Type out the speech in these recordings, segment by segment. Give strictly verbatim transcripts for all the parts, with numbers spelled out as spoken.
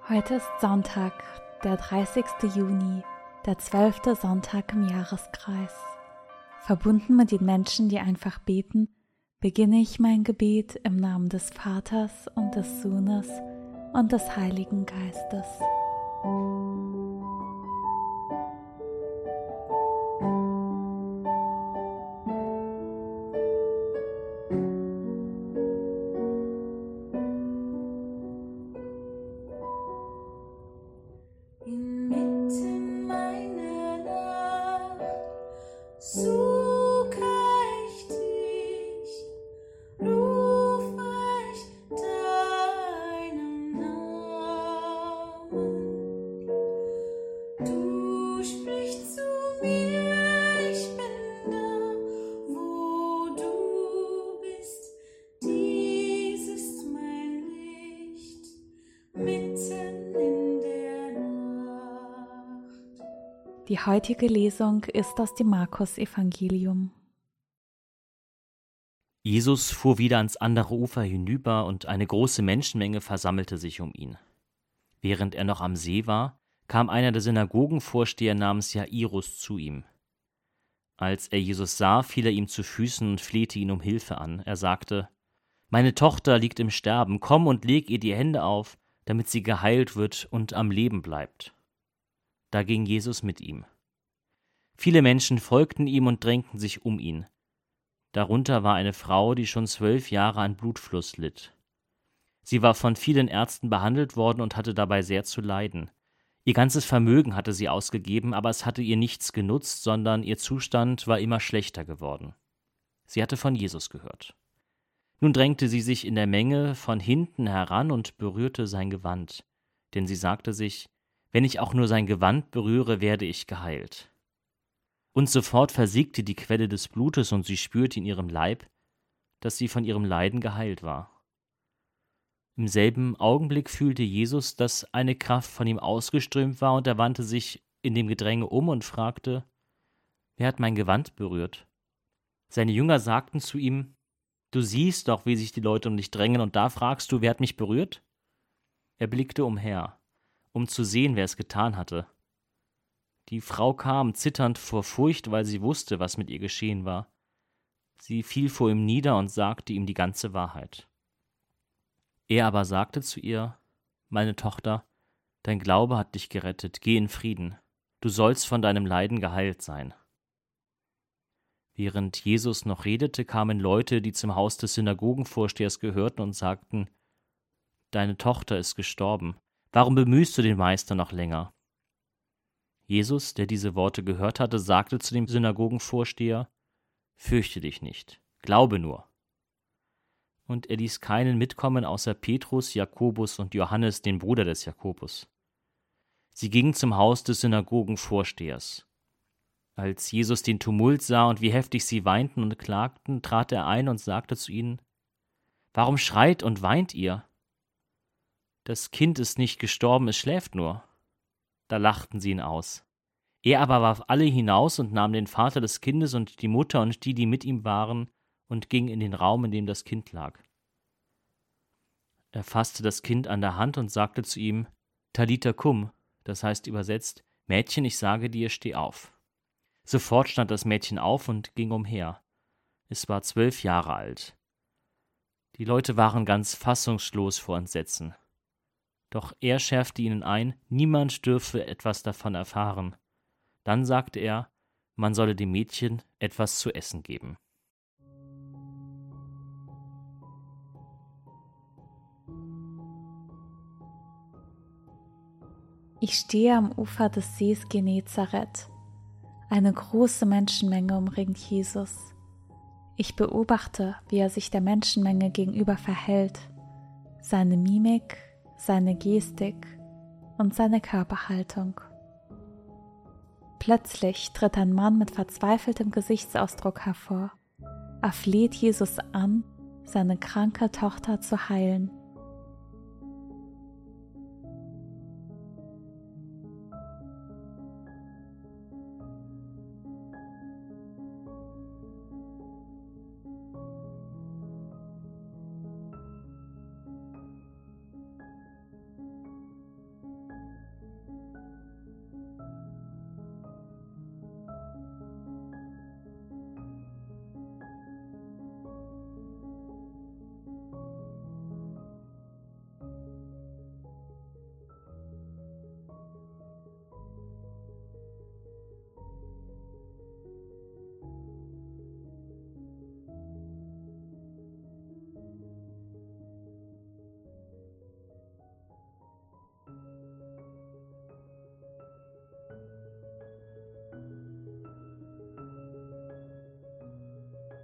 Heute ist Sonntag, der dreißigste Juni, der zwölfte Sonntag im Jahreskreis. Verbunden mit den Menschen, die einfach beten, beginne ich mein Gebet im Namen des Vaters und des Sohnes und des Heiligen Geistes. Inmitten meiner Nacht suche ich dich, rufe ich deinen Namen. Du sprichst zu mir, ich bin da, wo du bist. Dies ist mein Licht, mitten in der Nacht. Die heutige Lesung ist aus dem Markus-Evangelium. Jesus fuhr wieder ans andere Ufer hinüber, und eine große Menschenmenge versammelte sich um ihn. Während er noch am See war, kam einer der Synagogenvorsteher namens Jairus zu ihm. Als er Jesus sah, fiel er ihm zu Füßen und flehte ihn um Hilfe an. Er sagte: »Meine Tochter liegt im Sterben, komm und leg ihr die Hände auf, damit sie geheilt wird und am Leben bleibt.« Da ging Jesus mit ihm. Viele Menschen folgten ihm und drängten sich um ihn. Darunter war eine Frau, die schon zwölf Jahre an Blutfluss litt. Sie war von vielen Ärzten behandelt worden und hatte dabei sehr zu leiden. Ihr ganzes Vermögen hatte sie ausgegeben, aber es hatte ihr nichts genutzt, sondern ihr Zustand war immer schlechter geworden. Sie hatte von Jesus gehört. Nun drängte sie sich in der Menge von hinten heran und berührte sein Gewand, denn sie sagte sich: »Wenn ich auch nur sein Gewand berühre, werde ich geheilt.« Und sofort versiegte die Quelle des Blutes, und sie spürte in ihrem Leib, dass sie von ihrem Leiden geheilt war. Im selben Augenblick fühlte Jesus, dass eine Kraft von ihm ausgeströmt war, und er wandte sich in dem Gedränge um und fragte: »Wer hat mein Gewand berührt?« Seine Jünger sagten zu ihm: »Du siehst doch, wie sich die Leute um dich drängen, und da fragst du, wer hat mich berührt?« Er blickte umher, um zu sehen, wer es getan hatte. Die Frau kam, zitternd vor Furcht, weil sie wusste, was mit ihr geschehen war. Sie fiel vor ihm nieder und sagte ihm die ganze Wahrheit. Er aber sagte zu ihr: »Meine Tochter, dein Glaube hat dich gerettet, geh in Frieden. Du sollst von deinem Leiden geheilt sein.« Während Jesus noch redete, kamen Leute, die zum Haus des Synagogenvorstehers gehörten, und sagten: »Deine Tochter ist gestorben. Warum bemühst du den Meister noch länger?« Jesus, der diese Worte gehört hatte, sagte zu dem Synagogenvorsteher: »Fürchte dich nicht, glaube nur.« Und er ließ keinen mitkommen außer Petrus, Jakobus und Johannes, den Bruder des Jakobus. Sie gingen zum Haus des Synagogenvorstehers. Als Jesus den Tumult sah und wie heftig sie weinten und klagten, trat er ein und sagte zu ihnen: »Warum schreit und weint ihr? Das Kind ist nicht gestorben, es schläft nur.« Da lachten sie ihn aus. Er aber warf alle hinaus und nahm den Vater des Kindes und die Mutter und die, die mit ihm waren, und ging in den Raum, in dem das Kind lag. Er fasste das Kind an der Hand und sagte zu ihm: »Talita cum«, das heißt übersetzt: »Mädchen, ich sage dir, steh auf.« Sofort stand das Mädchen auf und ging umher. Es war zwölf Jahre alt. Die Leute waren ganz fassungslos vor Entsetzen. Doch er schärfte ihnen ein, niemand dürfe etwas davon erfahren. Dann sagte er, man solle dem Mädchen etwas zu essen geben. Ich stehe am Ufer des Sees Genezareth. Eine große Menschenmenge umringt Jesus. Ich beobachte, wie er sich der Menschenmenge gegenüber verhält. Seine Mimik, seine Gestik und seine Körperhaltung. Plötzlich tritt ein Mann mit verzweifeltem Gesichtsausdruck hervor. Er fleht Jesus an, seine kranke Tochter zu heilen.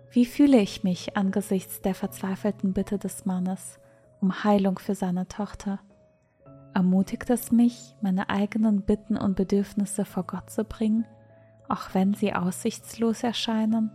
Wie fühle ich mich angesichts der verzweifelten Bitte des Mannes um Heilung für seine Tochter? Ermutigt es mich, meine eigenen Bitten und Bedürfnisse vor Gott zu bringen, auch wenn sie aussichtslos erscheinen?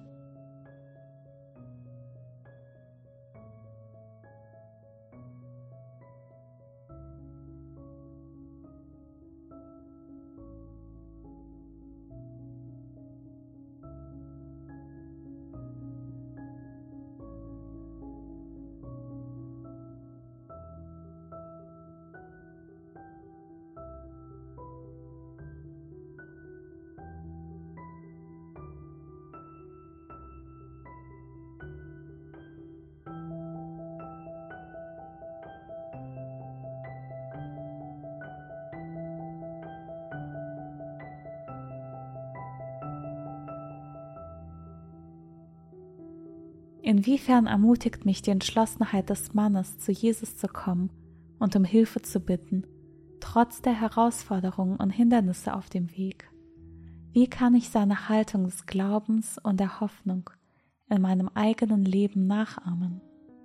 Inwiefern ermutigt mich die Entschlossenheit des Mannes, zu Jesus zu kommen und um Hilfe zu bitten, trotz der Herausforderungen und Hindernisse auf dem Weg? Wie kann ich seine Haltung des Glaubens und der Hoffnung in meinem eigenen Leben nachahmen?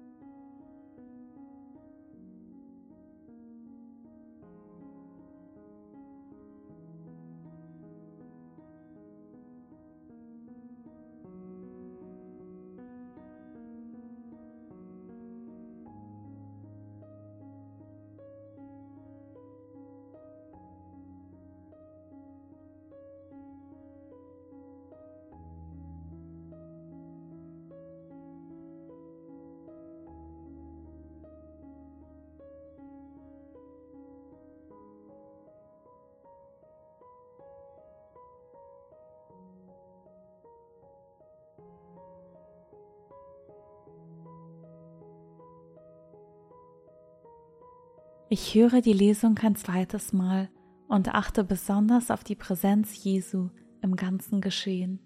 Ich höre die Lesung ein zweites Mal und achte besonders auf die Präsenz Jesu im ganzen Geschehen.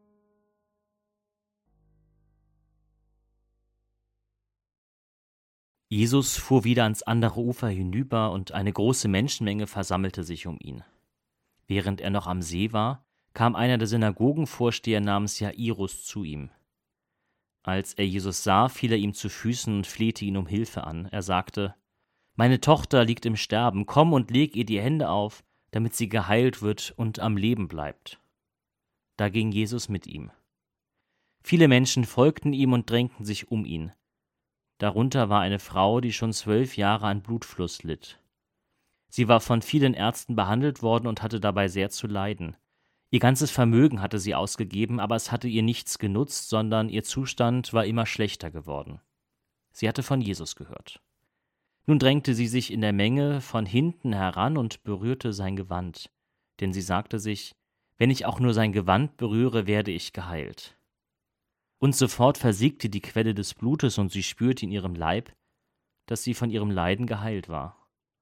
Jesus fuhr wieder ans andere Ufer hinüber und eine große Menschenmenge versammelte sich um ihn. Während er noch am See war, kam einer der Synagogenvorsteher namens Jairus zu ihm. Als er Jesus sah, fiel er ihm zu Füßen und flehte ihn um Hilfe an. Er sagte: »Meine Tochter liegt im Sterben, komm und leg ihr die Hände auf, damit sie geheilt wird und am Leben bleibt.« Da ging Jesus mit ihm. Viele Menschen folgten ihm und drängten sich um ihn. Darunter war eine Frau, die schon zwölf Jahre an Blutfluss litt. Sie war von vielen Ärzten behandelt worden und hatte dabei sehr zu leiden. Ihr ganzes Vermögen hatte sie ausgegeben, aber es hatte ihr nichts genutzt, sondern ihr Zustand war immer schlechter geworden. Sie hatte von Jesus gehört. Nun drängte sie sich in der Menge von hinten heran und berührte sein Gewand, denn sie sagte sich: »Wenn ich auch nur sein Gewand berühre, werde ich geheilt.« Und sofort versiegte die Quelle des Blutes und sie spürte in ihrem Leib, dass sie von ihrem Leiden geheilt war.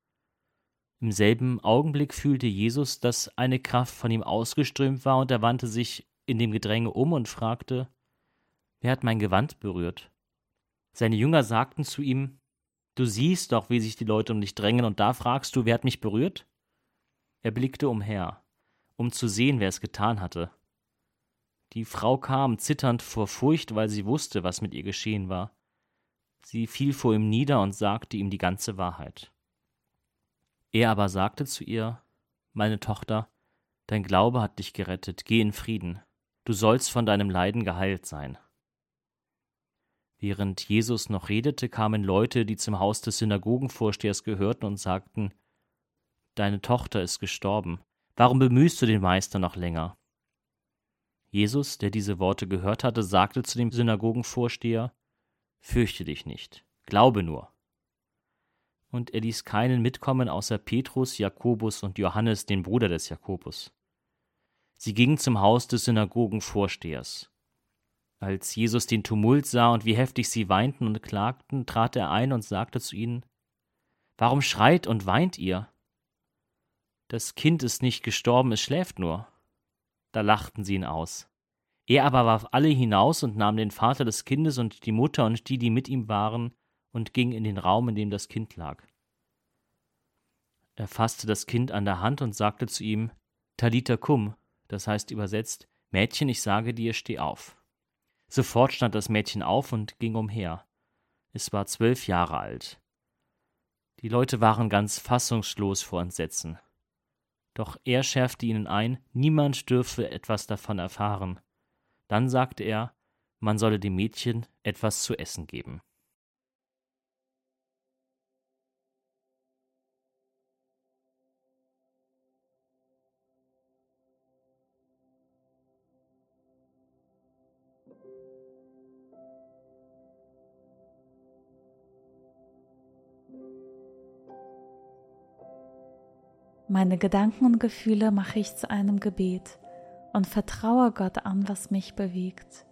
Im selben Augenblick fühlte Jesus, dass eine Kraft von ihm ausgeströmt war, und er wandte sich in dem Gedränge um und fragte: »Wer hat mein Gewand berührt?« Seine Jünger sagten zu ihm: »Du siehst doch, wie sich die Leute um dich drängen, und da fragst du, wer hat mich berührt?« Er blickte umher, um zu sehen, wer es getan hatte. Die Frau kam, zitternd vor Furcht, weil sie wusste, was mit ihr geschehen war. Sie fiel vor ihm nieder und sagte ihm die ganze Wahrheit. Er aber sagte zu ihr: »Meine Tochter, dein Glaube hat dich gerettet, geh in Frieden, du sollst von deinem Leiden geheilt sein.« Während Jesus noch redete, kamen Leute, die zum Haus des Synagogenvorstehers gehörten, und sagten: »Deine Tochter ist gestorben. Warum bemühst du den Meister noch länger?« Jesus, der diese Worte gehört hatte, sagte zu dem Synagogenvorsteher: »Fürchte dich nicht, glaube nur.« Und er ließ keinen mitkommen außer Petrus, Jakobus und Johannes, den Bruder des Jakobus. Sie gingen zum Haus des Synagogenvorstehers. Als Jesus den Tumult sah und wie heftig sie weinten und klagten, trat er ein und sagte zu ihnen: »Warum schreit und weint ihr? Das Kind ist nicht gestorben, es schläft nur.« Da lachten sie ihn aus. Er aber warf alle hinaus und nahm den Vater des Kindes und die Mutter und die, die mit ihm waren, und ging in den Raum, in dem das Kind lag. Er fasste das Kind an der Hand und sagte zu ihm: »Talita cum«, das heißt übersetzt: »Mädchen, ich sage dir, steh auf.« Sofort stand das Mädchen auf und ging umher. Es war zwölf Jahre alt. Die Leute waren ganz fassungslos vor Entsetzen. Doch er schärfte ihnen ein, niemand dürfe etwas davon erfahren. Dann sagte er, man solle dem Mädchen etwas zu essen geben. Meine Gedanken und Gefühle mache ich zu einem Gebet und vertraue Gott an, was mich bewegt.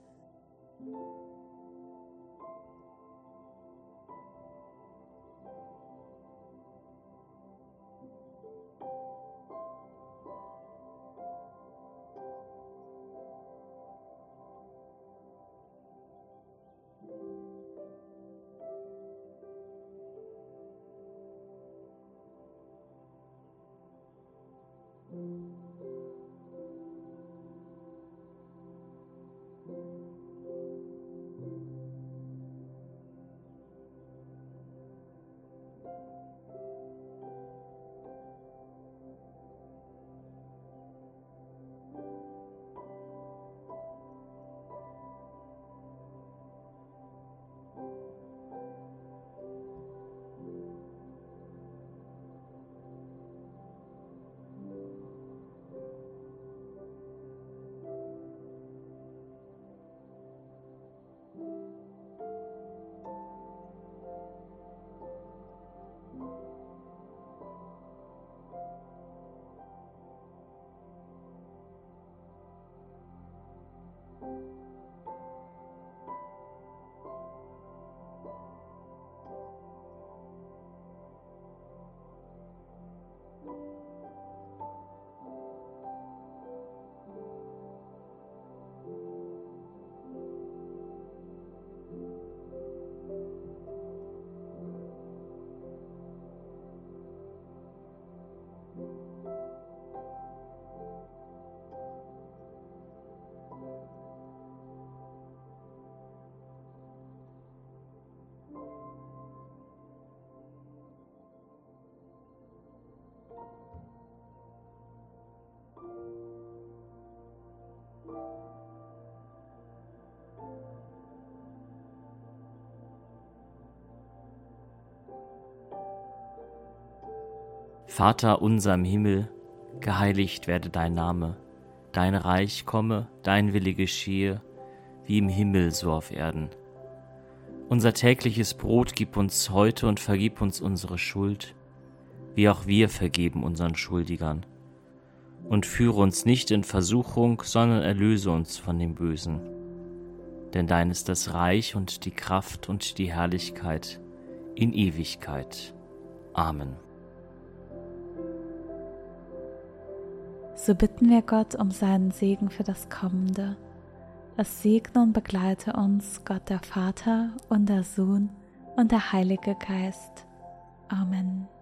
Vater unser im Himmel, geheiligt werde dein Name, dein Reich komme, dein Wille geschehe, wie im Himmel so auf Erden. Unser tägliches Brot gib uns heute und vergib uns unsere Schuld, wie auch wir vergeben unseren Schuldigern. Und führe uns nicht in Versuchung, sondern erlöse uns von dem Bösen. Denn dein ist das Reich und die Kraft und die Herrlichkeit in Ewigkeit. Amen. So bitten wir Gott um seinen Segen für das Kommende. Es segne und begleite uns Gott der Vater und der Sohn und der Heilige Geist. Amen.